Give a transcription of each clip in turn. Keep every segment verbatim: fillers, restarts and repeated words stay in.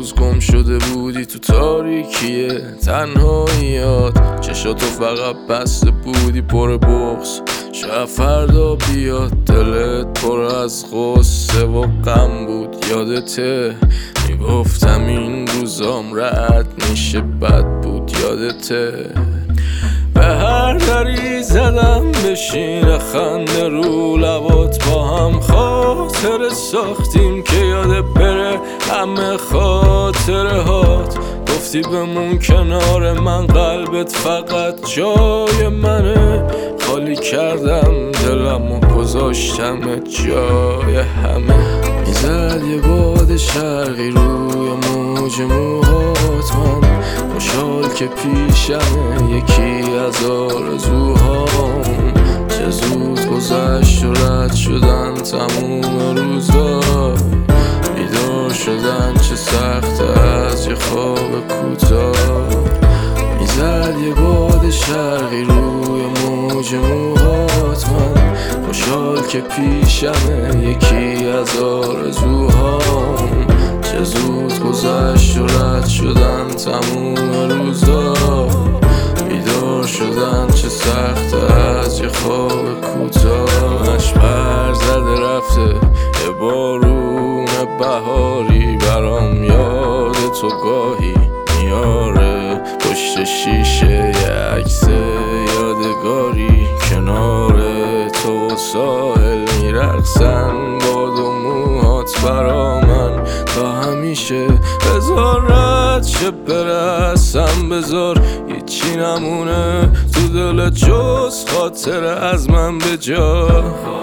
روز گم شده بودی تو تاریکیه تنهاییات، چشاتو فقط بسته بودی پر بغض. شاید فردا بیاد دلت پر از غصه و غم بود. یادته میگفتم این روزام رد میشه بد بود. یادته به هر دری زدم بشین خنده رو لبات، با هم خاطر ساختیم که یاد بره همه خاطره هات. گفتی بمون کنار من، قلبت فقط جای منه. خالی کردم دلم و گذاشتم جای همه. میزد یه باد شرقی روی موج موهات، من خوشحال که پیشمه یکی از آرزوهام. چه زود گذشت و رد شدن تموم روزا، بیدار شدن چه سخت از یه خواب کوتاه. میزد یه باد شرقی روی موج موهات، من خوشحال که پیشمه یکی از آرزوهام. چه زود گذشت و رد شدن تموم روزا، بیدار شدن چه سخت از یه خواب کوتاه. اش پر زده رفته یه بارون بهاری، برام یاد تو گاهی میاره. پشت شیشه یه عکس یادگاری، کنار تو ساحل میرقصن باد و موهات برا من تا همیشه. بذار رد شه برسم، بذار هیچی نمونه تو دل جز خاطر از من به جا.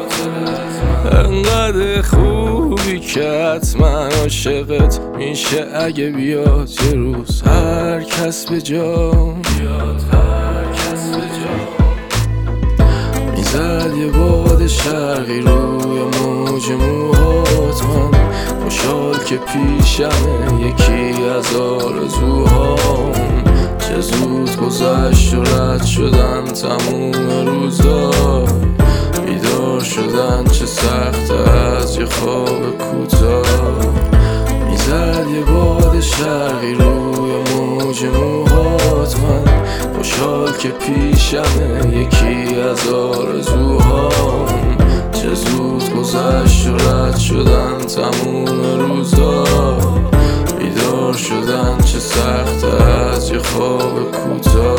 انقدر خوبی که حتما عاشقت میشه اگه بیاد یه روز هر کس به جا. میزد یه باد شرقی روی موج موهات، من خوشحال که پیشمه یکی از آرزوهام. چه زود گذشت و رد شدن تموم روزا، بیدار شدن چه سخت از یه خواب کوتاه. میزد یه باد شرقی روی موج موهات، من خوشحال که پیشمه یکی از آرزوهام. چه زود گذشت و رد شدن تموم روزا، بیدار شدن چه سخت از یه خواب کوتاه.